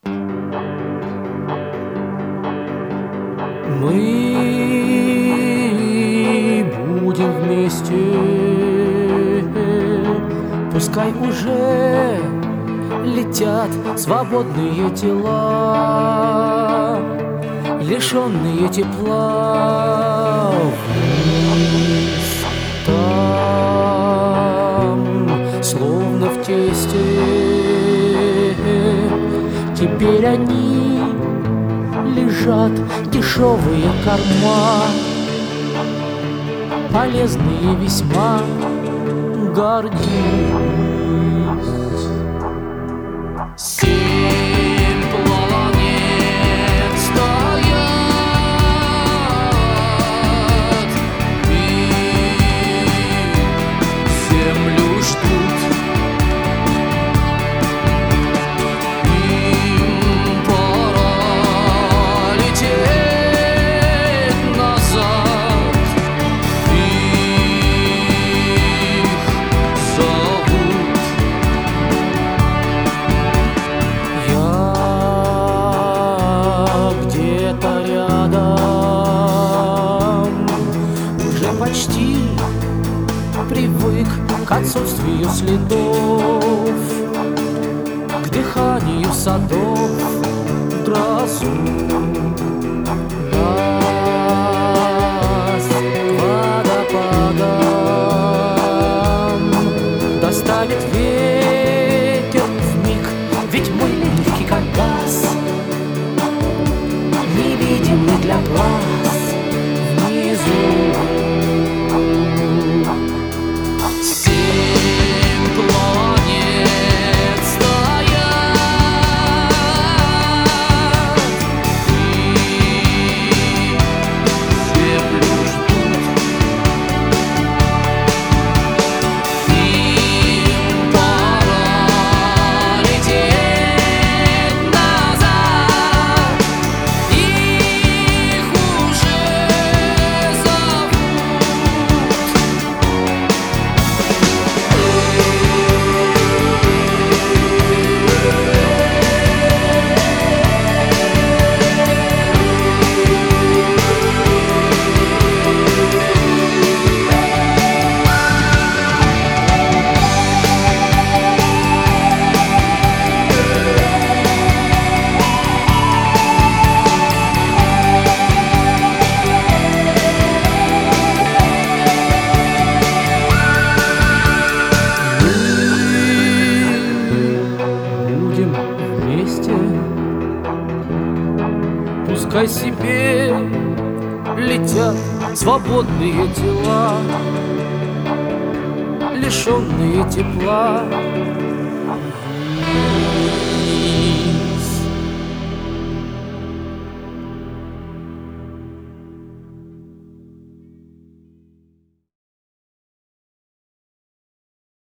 Мы будем вместе, пускай уже летят свободные тела, лишенные тепла вниз. Там, словно в тесте, теперь они лежат, дешевые корма, полезные весьма, гордись. Семь планет стоят и Землю ждут. Им пора лететь назад. Их зовут. Я где-то рядом, уже почти привык к отсутствию следов, к дыханию садов, грозу. Нас к водопадам доставит ветер вмиг, ведь мы легкий как газ, невидимый для глаз внизу. Семь планет стоят и Землю ждут. Им пора лететь назад. Их уже зовут. Будем вместе, пускай себе летят свободные тела, лишенные тепла